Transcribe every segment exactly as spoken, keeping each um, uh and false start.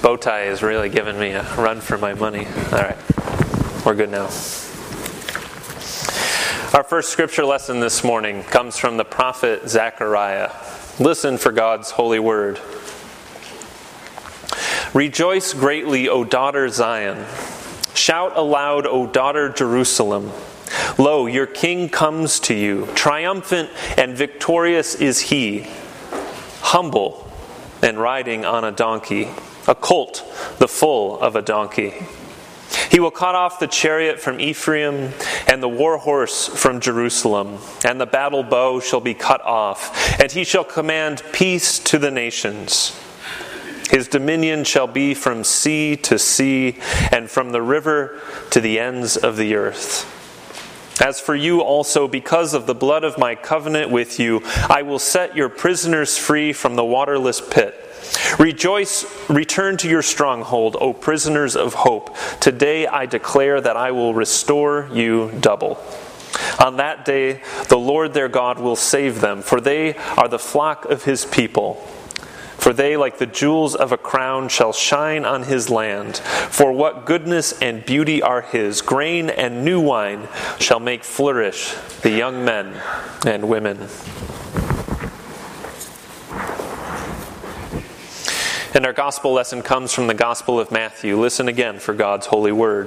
bow tie is really giving me a run for my money. All right, we're good now. Our first scripture lesson this morning comes from the prophet Zechariah. Listen for God's holy word. Rejoice greatly, O daughter Zion. Shout aloud, O daughter Jerusalem. Lo, your king comes to you. Triumphant and victorious is he. Humble and riding on a donkey, a colt, the foal of a donkey. He will cut off the chariot from Ephraim and the war horse from Jerusalem, and the battle bow shall be cut off, and he shall command peace to the nations. His dominion shall be from sea to sea, and from the river to the ends of the earth. As for you also, because of the blood of my covenant with you, I will set your prisoners free from the waterless pit. Rejoice, return to your stronghold, O prisoners of hope. Today I declare that I will restore you double. On that day, the Lord their God will save them, for they are the flock of his people. For they, like the jewels of a crown, shall shine on his land. For what goodness and beauty are his. Grain and new wine shall make flourish the young men and women. And our gospel lesson comes from the Gospel of Matthew. Listen again for God's holy word.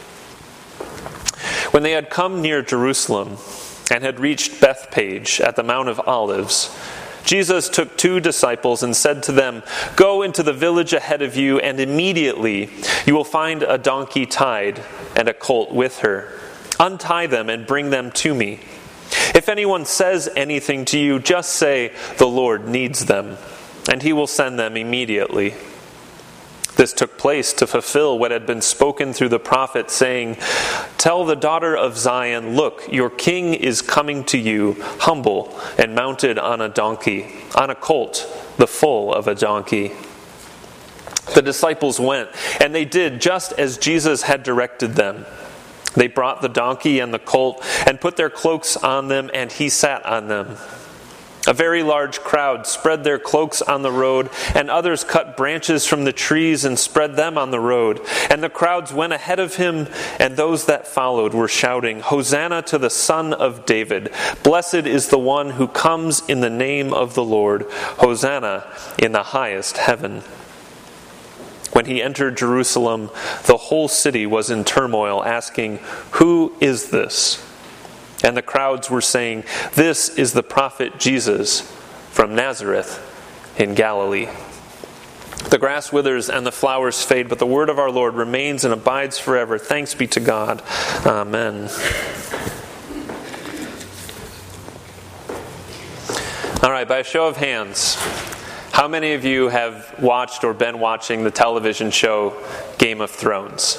When they had come near Jerusalem and had reached Bethphage at the Mount of Olives, Jesus took two disciples and said to them, "Go into the village ahead of you, and immediately you will find a donkey tied and a colt with her. Untie them and bring them to me. If anyone says anything to you, just say, 'The Lord needs them,' and he will send them immediately." This took place to fulfill what had been spoken through the prophet, saying, "Tell the daughter of Zion, look, your king is coming to you, humble and mounted on a donkey, on a colt, the foal of a donkey." The disciples went, and they did just as Jesus had directed them. They brought the donkey and the colt and put their cloaks on them, and he sat on them. A very large crowd spread their cloaks on the road, and others cut branches from the trees and spread them on the road. And the crowds went ahead of him, and those that followed were shouting, "Hosanna to the Son of David! Blessed is the one who comes in the name of the Lord! Hosanna in the highest heaven!" When he entered Jerusalem, the whole city was in turmoil, asking, "Who is this?" And the crowds were saying, "This is the prophet Jesus from Nazareth in Galilee." The grass withers and the flowers fade, but the word of our Lord remains and abides forever. Thanks be to God. Amen. All right, by a show of hands, how many of you have watched or been watching the television show Game of Thrones?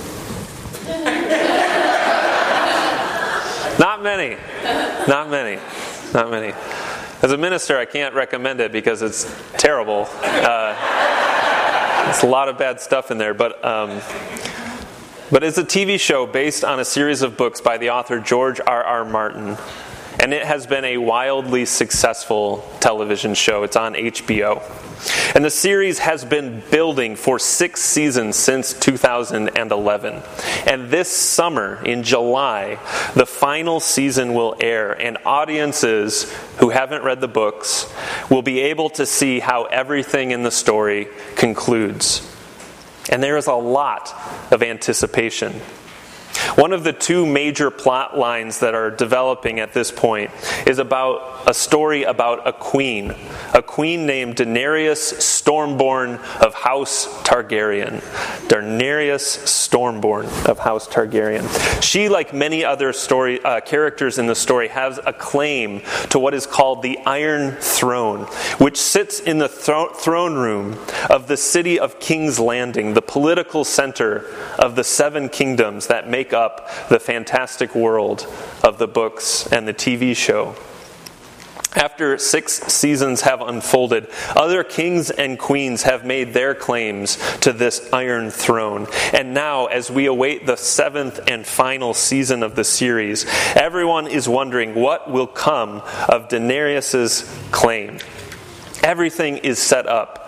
Not many. Not many. Not many. As a minister, I can't recommend it because it's terrible. Uh, there's a lot of bad stuff in there. But um, but it's a T V show based on a series of books by the author George R R. Martin. And it has been a wildly successful television show. It's on H B O. And the series has been building for six seasons since two thousand eleven. And this summer, in July, the final season will air. And audiences who haven't read the books will be able to see how everything in the story concludes. And there is a lot of anticipation. One of the two major plot lines that are developing at this point is about a story about a queen, a queen named Daenerys Stormborn of House Targaryen. Daenerys Stormborn of House Targaryen. She, like many other story uh, characters in the story, has a claim to what is called the Iron Throne, which sits in the thro- throne room of the city of King's Landing, the political center of the seven kingdoms that make up the fantastic world of the books and the T V show. After six seasons have unfolded, other kings and queens have made their claims to this Iron Throne. And now, as we await the seventh and final season of the series, everyone is wondering what will come of Daenerys' claim. Everything is set up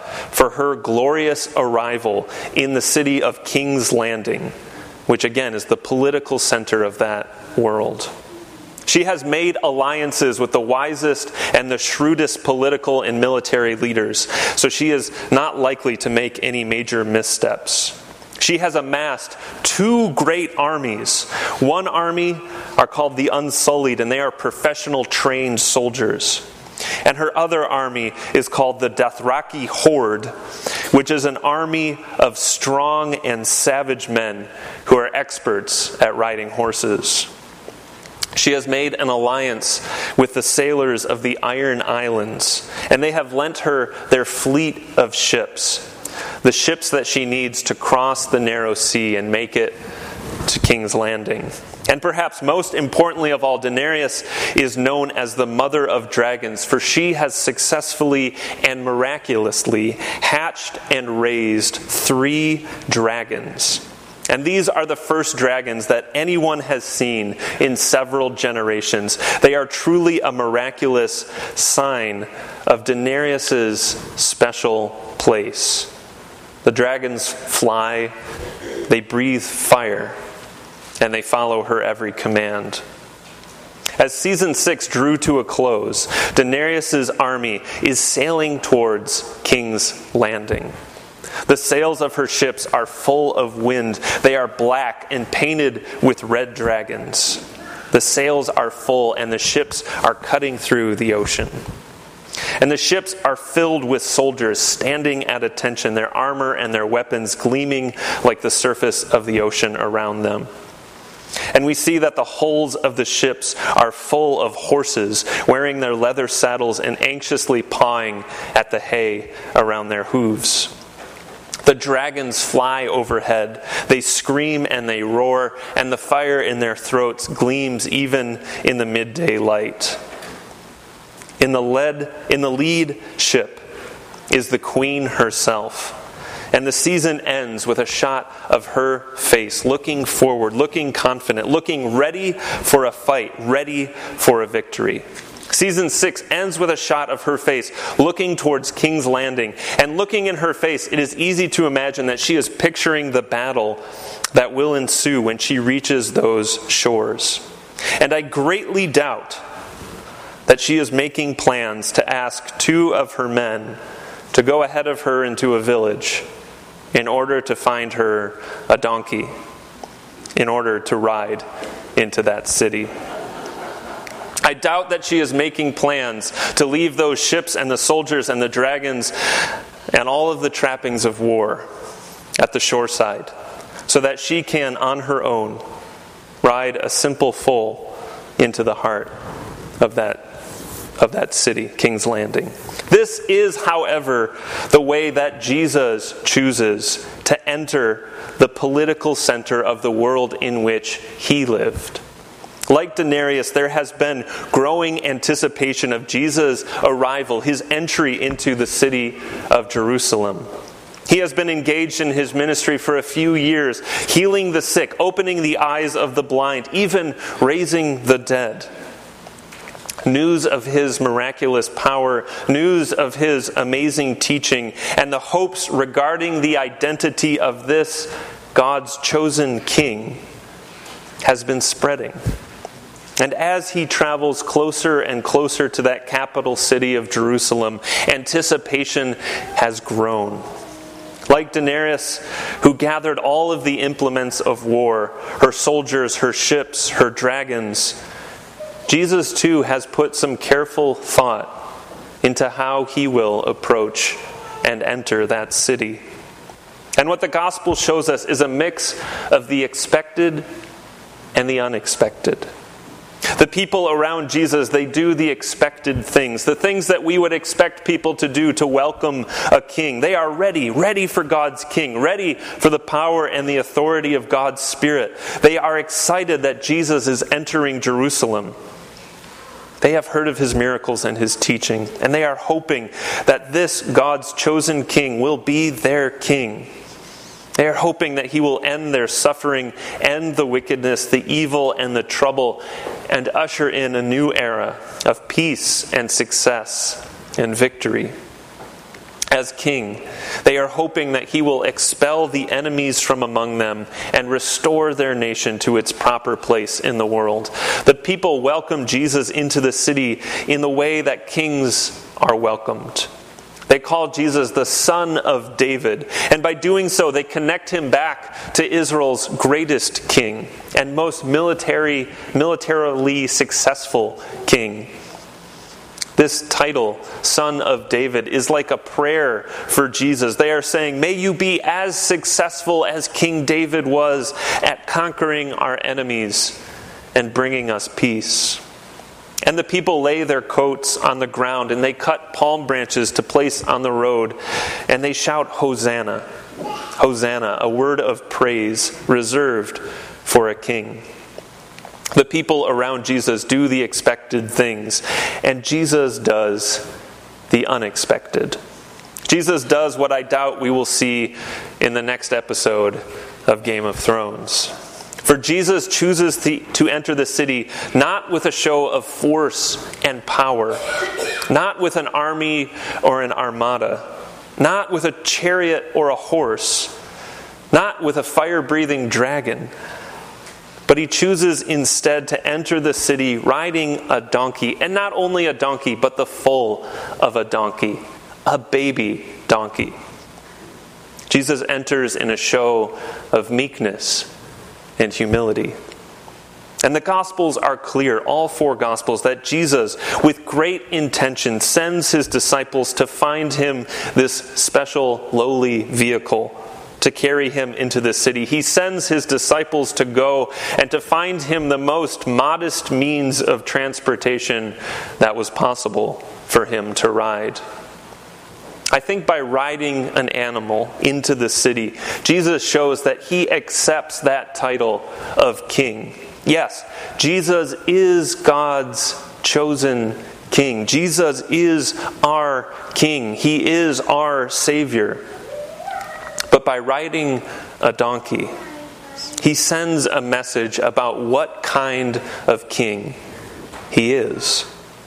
for her glorious arrival in the city of King's Landing, which again is the political center of that world. She has made alliances with the wisest and the shrewdest political and military leaders, so she is not likely to make any major missteps. She has amassed two great armies. One army are called the Unsullied, and they are professional trained soldiers. And her other army is called the Dothraki Horde, which is an army of strong and savage men who are experts at riding horses. She has made an alliance with the sailors of the Iron Islands, and they have lent her their fleet of ships, the ships that she needs to cross the narrow sea and make it to King's Landing. And perhaps most importantly of all, Daenerys is known as the mother of dragons, for she has successfully and miraculously hatched and raised three dragons. And these are the first dragons that anyone has seen in several generations. They are truly a miraculous sign of Daenerys' special place. The dragons fly, they breathe fire, and they follow her every command. As season six drew to a close, Daenerys' army is sailing towards King's Landing. The sails of her ships are full of wind. They are black and painted with red dragons. The sails are full and the ships are cutting through the ocean. And the ships are filled with soldiers standing at attention, their armor and their weapons gleaming like the surface of the ocean around them. And we see that the hulls of the ships are full of horses wearing their leather saddles and anxiously pawing at the hay around their hooves. The dragons fly overhead. They scream and they roar, and the fire in their throats gleams even in the midday light. In the lead, in the lead ship is the queen herself. And the season ends with a shot of her face, looking forward, looking confident, looking ready for a fight, ready for a victory. Season six ends with a shot of her face looking towards King's Landing. And looking in her face, it is easy to imagine that she is picturing the battle that will ensue when she reaches those shores. And I greatly doubt that she is making plans to ask two of her men to go ahead of her into a village in order to find her a donkey, in order to ride into that city. I doubt that she is making plans to leave those ships and the soldiers and the dragons and all of the trappings of war at the shoreside so that she can, on her own, ride a simple foal into the heart of that, of that city, King's Landing. This is, however, the way that Jesus chooses to enter the political center of the world in which he lived. Like Daenerys, there has been growing anticipation of Jesus' arrival, his entry into the city of Jerusalem. He has been engaged in his ministry for a few years, healing the sick, opening the eyes of the blind, even raising the dead. News of his miraculous power, news of his amazing teaching, and the hopes regarding the identity of this God's chosen king has been spreading. And as he travels closer and closer to that capital city of Jerusalem, anticipation has grown. Like Daenerys, who gathered all of the implements of war, her soldiers, her ships, her dragons, Jesus too has put some careful thought into how he will approach and enter that city. And what the gospel shows us is a mix of the expected and the unexpected. The people around Jesus, they do the expected things, the things that we would expect people to do to welcome a king. They are ready, ready for God's king, ready for the power and the authority of God's Spirit. They are excited that Jesus is entering Jerusalem. They have heard of his miracles and his teaching, and they are hoping that this God's chosen king will be their king. They are hoping that he will end their suffering, end the wickedness, the evil, and the trouble, and usher in a new era of peace and success and victory. as king. They are hoping that he will expel the enemies from among them and restore their nation to its proper place in the world. The people welcome Jesus into the city in the way that kings are welcomed. They call Jesus the Son of David, and by doing so they connect him back to Israel's greatest king and most military, militarily successful king. This title, Son of David, is like a prayer for Jesus. They are saying, may you be as successful as King David was at conquering our enemies and bringing us peace. And the people lay their coats on the ground, and they cut palm branches to place on the road, and they shout, Hosanna, Hosanna, a word of praise reserved for a king. The people around Jesus do the expected things, and Jesus does the unexpected. Jesus does what I doubt we will see in the next episode of Game of Thrones. For Jesus chooses to enter the city not with a show of force and power, not with an army or an armada, not with a chariot or a horse, not with a fire-breathing dragon, but he chooses instead to enter the city riding a donkey, and not only a donkey, but the foal of a donkey, a baby donkey. Jesus enters in a show of meekness and humility. And the Gospels are clear, all four Gospels, that Jesus, with great intention, sends his disciples to find him this special lowly vehicle to carry him into the city. He sends his disciples to go and to find him the most modest means of transportation that was possible for him to ride. I think by riding an animal into the city, Jesus shows that he accepts that title of king. Yes, Jesus is God's chosen king. Jesus is our king. He is our Savior. But by riding a donkey, he sends a message about what kind of king he is.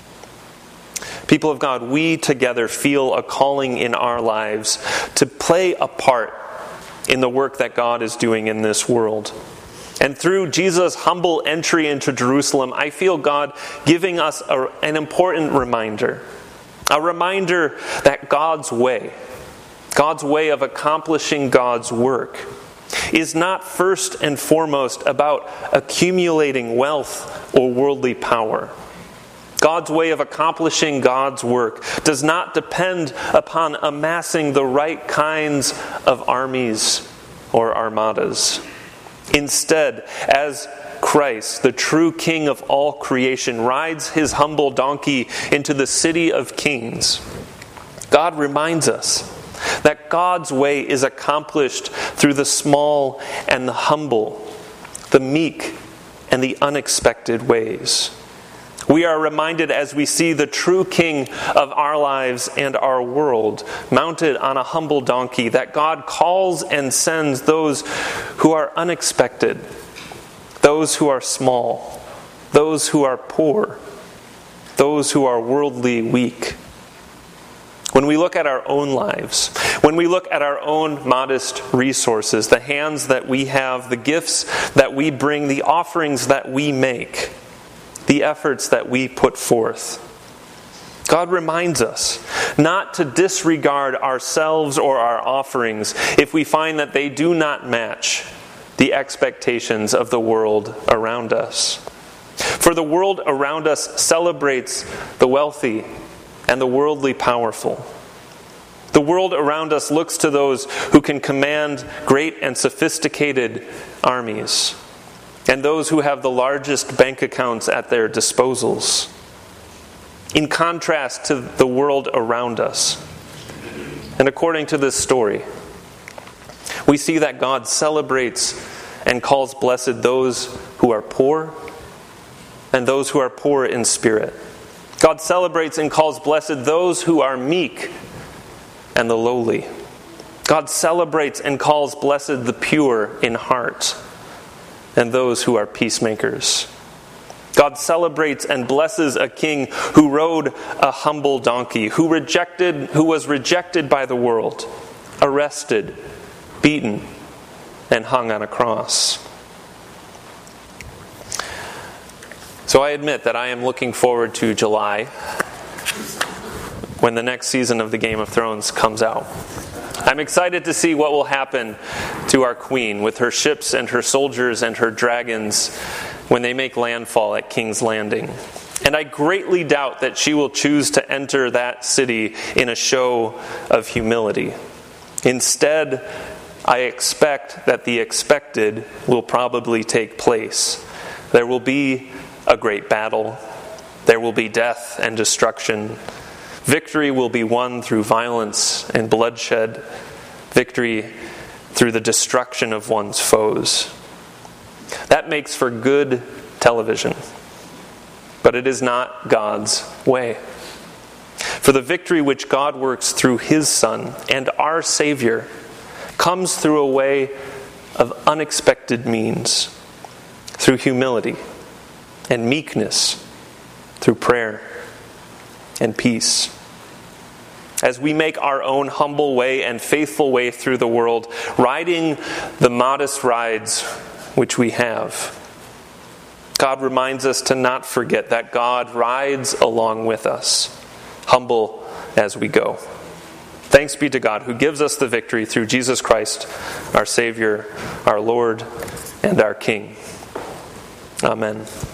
People of God, we together feel a calling in our lives to play a part in the work that God is doing in this world. And through Jesus' humble entry into Jerusalem, I feel God giving us a, an important reminder. A reminder that God's way, God's way of accomplishing God's work, is not first and foremost about accumulating wealth or worldly power. God's way of accomplishing God's work does not depend upon amassing the right kinds of armies or armadas. Instead, as Christ, the true King of all creation, rides his humble donkey into the city of kings, God reminds us that God's way is accomplished through the small and the humble, the meek and the unexpected ways. We are reminded as we see the true King of our lives and our world mounted on a humble donkey that God calls and sends those who are unexpected, those who are small, those who are poor, those who are worldly weak. When we look at our own lives, when we look at our own modest resources, the hands that we have, the gifts that we bring, the offerings that we make, the efforts that we put forth, God reminds us not to disregard ourselves or our offerings if we find that they do not match the expectations of the world around us. For the world around us celebrates the wealthy and the worldly powerful. The world around us looks to those who can command great and sophisticated armies, and those who have the largest bank accounts at their disposals. In contrast to the world around us, and according to this story, we see that God celebrates and calls blessed those who are poor and those who are poor in spirit. God celebrates and calls blessed those who are meek and the lowly. God celebrates and calls blessed the pure in heart and those who are peacemakers. God celebrates and blesses a king who rode a humble donkey, who rejected, who was rejected by the world, arrested, beaten, and hung on a cross. So I admit that I am looking forward to July, when the next season of the Game of Thrones comes out. I'm excited to see what will happen to our queen with her ships and her soldiers and her dragons when they make landfall at King's Landing. And I greatly doubt that she will choose to enter that city in a show of humility. Instead, I expect that the expected will probably take place. There will be a great battle. There will be death and destruction. Victory will be won through violence and bloodshed. Victory through the destruction of one's foes. That makes for good television. But it is not God's way. For the victory which God works through His Son and our Savior comes through a way of unexpected means. Through humility and meekness. Through prayer and peace. As we make our own humble way and faithful way through the world, riding the modest rides which we have, God reminds us to not forget that God rides along with us, humble as we go. Thanks be to God who gives us the victory through Jesus Christ, our Savior, our Lord, and our King. Amen.